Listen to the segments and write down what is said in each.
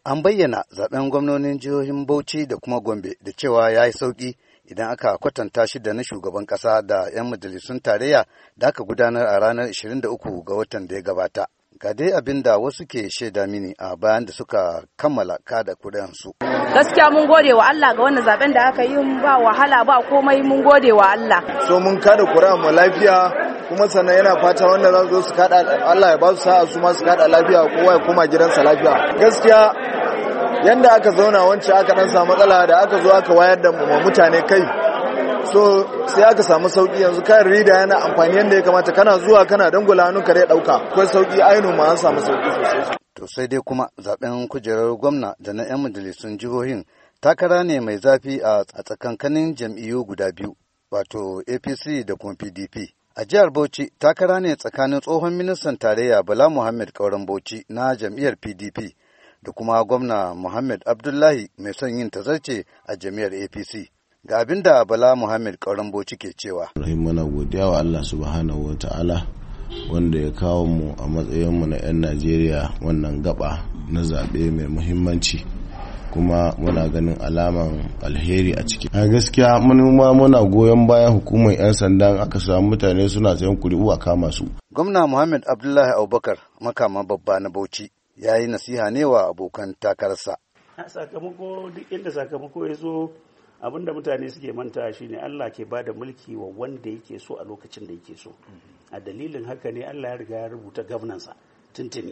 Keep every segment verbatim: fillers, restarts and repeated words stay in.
An bayyana zaben gwamnonin jihohin Bauchi da kuma Gombe da cewa ya yi sauƙi idan aka kwatanta shi da na shugaban ƙasa da 'yan majalisun tarayya da aka gudanar a ranar ashirin da uku ga watan da ya gabata. Ga dai abin da wasu ke shaida mini a bayan da suka kammala kada kuri'ansu. Gaskiya mun gode wa Allah ga wannan zaben da aka yi, ba wahala ba komai, mun gode wa Allah. So mun kada kuri'an mu lafiya, kuma sannan yana fata wanda za su zo su kada Allah ya ba su sa'a su ma su kada lafiya, kowa ya koma gidansa lafiya. Gaskiya yanda aka zauna wancan aka dan samu matsala da aka zo aka wayar da mutane kai, so sai aka samu sauki. Yanzu kayan rida yana amfani yadda ya kamata, kana zuwa kana dangula hannun kare dauka, akwai sauki ainihin ma an samu sauki sosai. To sai dai kuma zaben kujerar gwamna da na 'yan majalisun jihohin takara ne mai zafi a tsakankanin jam'iyyu guda biyu, wato A P C da kuma P D P. A jihar Bauchi takara ne tsakanin tsohon ministan tarayya Bala Muhammad Kauran Bauchi na jam'iyyar P D P da kuma gwamna Muhammad Abdullahi mai son yin tazarce a jam'iyyar A P C. Ga abin da Bala Muhammad Kauran Bauchi ke cewa. Muna godiya wa Allah subhanahu wa ta'ala wanda ya kawo mu a matsayinmu na 'yan Najeriya wannan gaba na zaɓe mai muhimmanci, kuma muna ganin alaman alheri a ciki. A gaskiya ma muna goyon bayan hukumar 'yan sanda, aka samu mutane suna sayan kuri'u a kama su. Gwamna Muhammad Abdullahi Abubakar, makama babba na Bauchi, ya yi nasiha ne wa abokan takararsa. Sakamako, duk inda sakamako ya zo, abinda mutane suke manta shine Allah ke bada mulki wa wanda yake so a lokacin da yake so. A dalilin haka ne Allah ya riga ya rubuta governance tuntuni.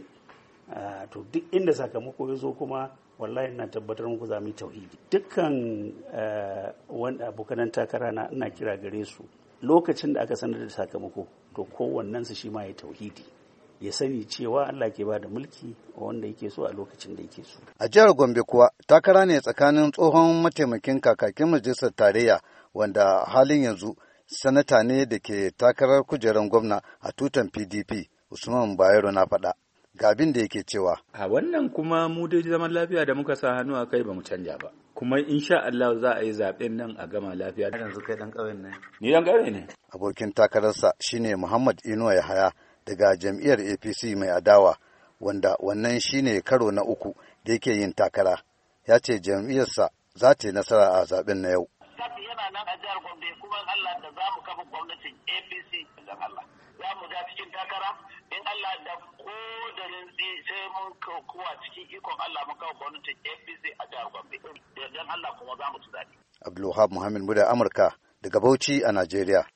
To duk inda sakamako ya zo kuma wallahi ina tabbatar muku za mu yi tauhidi. Dukkan wanda abokanan takara na ina kira gare su, lokacin da aka sanar da sakamako to kowannen su shi ma ya tauhidi, ya sani cewa Allah ke bada mulki wanda yake so a lokacin da yake so. A jihar Gombe kuwa takara ne tsakanin tsohon mataimakin kakakin majalisar tarayya wanda halin yanzu sanata ne da ke takarar kujerar gwamna a tutan P D P, Usman Bayero na faɗa. Ga abin da yake cewa. A wannan kuma mu dai zaman lafiya da muka sa hannu a kai ba mu canja ba. Kuma insha Allah za a yi zaɓen nan a gama lafiya. Yanzu kai dan ƙauyen ne. Ni dan ƙauye ne. Abokin takararsa shine Muhammad Inuwa Yahaya daga jam'iyyar A P C mai adawa, wanda wannan shine karo na uku da yake yin takara. Ya ce jam'iyyarsa za ta yi nasara a zaben na yau. Yana nan a jihar Gombe, kuma Allah da za mu kafa gwamnatin A P C dan Allah. Za mu ga cikin takara, in Allah da ko da rinzi sai mun kowa cikin ikon Allah mun kafa gwamnatin A P C a jihar Gombe. Dan Allah kuma za mu ci zaɓe. Abdulwahab Muhammad Muda Amurka daga Bauchi a Najeriya.